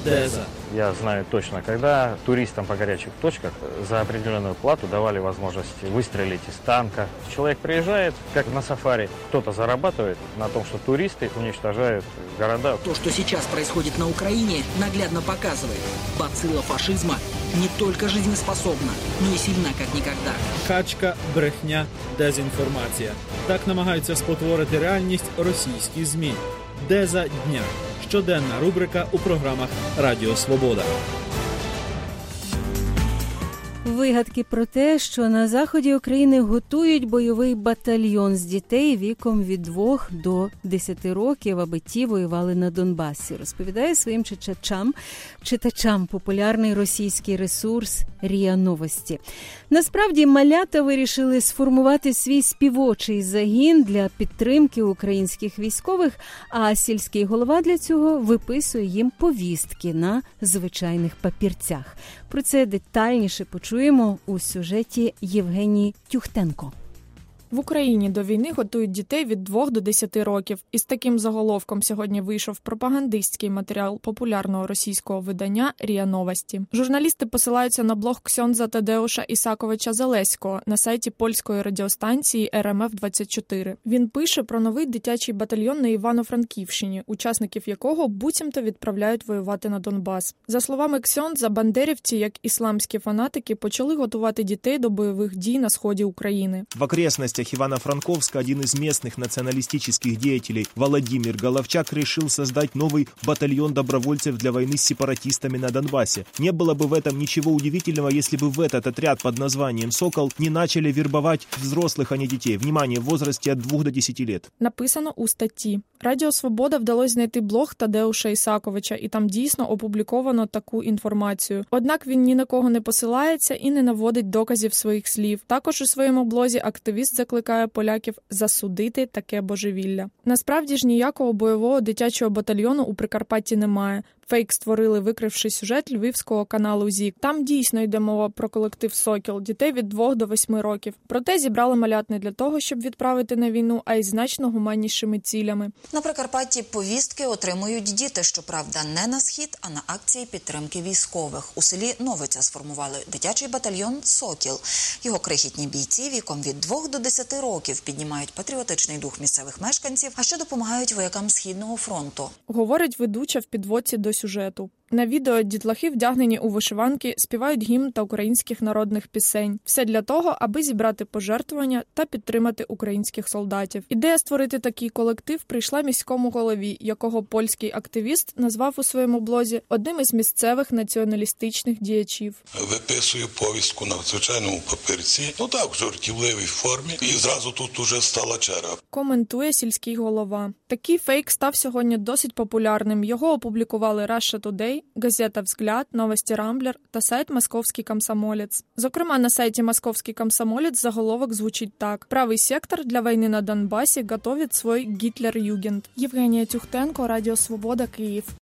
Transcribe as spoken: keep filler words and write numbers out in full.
Деза. Я знаю точно, когда туристам по горячих точках за определенную плату давали возможность выстрелить из танка. Человек приезжает, как на сафари, кто-то зарабатывает на том, что туристы уничтожают города. То, что сейчас происходит на Украине, наглядно показывает. Бацилла фашизма не только жизнеспособна, но и сильна, как никогда. Качка, брехня, дезінформація. Так намагаються спотворити реальність російські ЗМІ. Деза дня. Щоденна рубрика у програмах Радіо Свобода. Вигадки про те, що на заході України готують бойовий батальйон з дітей віком від двох до десяти років, аби ті воювали на Донбасі, розповідає своїм читачам, читачам популярний російський ресурс РІА Новості. Насправді, малята вирішили сформувати свій співочий загін для підтримки українських військових, а сільський голова для цього виписує їм повістки на звичайних папірцях. Про це детальніше почуємо у сюжеті Євгенії Тюхтенко. В Україні до війни готують дітей від двох до десяти років. Із таким заголовком сьогодні вийшов пропагандистський матеріал популярного російського видання РІА Новості. Журналісти посилаються на блог ксьондза Тадеуша Ісаковича Залеського на сайті польської радіостанції ер ем еф двадцять чотири. Він пише про новий дитячий батальйон на Івано-Франківщині, учасників якого буцімто відправляють воювати на Донбас. За словами ксьондза, бандерівці, як ісламські фанатики, почали готувати дітей до бойових дій на сході України. В окрестностях Ивано-Франковска один из местных националистических деятелей, Владимир Головчак, решил создать новый батальон добровольцев для войны с сепаратистами на Донбассе. Не было бы в этом ничего удивительного, если бы в этот отряд под названием «Сокол» не начали вербовать взрослых, а не детей. Внимание, в возрасте от двух до десяти лет. Написано у статті. Радіо Свобода вдалося знайти блог Тадеуша Ісаковича, і там дійсно опубліковано таку інформацію. Однак він ні на кого не посилається і не наводить доказів своїх слів. Також у своєму блозі активіст закликає поляків засудити таке божевілля. Насправді ж ніякого бойового дитячого батальйону у Прикарпатті немає. Фейк створили, викривши сюжет львівського каналу ЗІК. Там дійсно йде мова про колектив «Сокіл» – дітей від двох до восьми років. Проте зібрали малят не для того, щоб відправити на війну, а й значно гуманнішими цілями. На Прикарпатті повістки отримують діти, щоправда, не на схід, а на акції підтримки військових. У селі Новиця сформували дитячий батальйон «Сокіл». Його крихітні бійці віком від двох до десяти років піднімають патріотичний дух місцевих мешканців, а ще допомагають воякам Східного фронту. Говорить ведуча в підводці до сюжету. На відео дітлахи, вдягнені у вишиванки, співають гімн та українських народних пісень. Все для того, аби зібрати пожертвування та підтримати українських солдатів. Ідея створити такий колектив прийшла міському голові, якого польський активіст назвав у своєму блозі одним із місцевих націоналістичних діячів. Виписую повістку на звичайному папірці, ну так, в жартівливій формі, і зразу тут уже стала черга. Коментує сільський голова. Такий фейк став сьогодні досить популярним. Його опублікували Russia Today, газета «Взгляд», «Новості Рамблер» та сайт «Московський комсомолець». Зокрема, на сайті «Московський комсомолець» заголовок звучить так. «Правий сектор для війни на Донбасі готовить свій Гітлер-Югенд». Євгенія Тюхтенко, Радіо Свобода, Київ.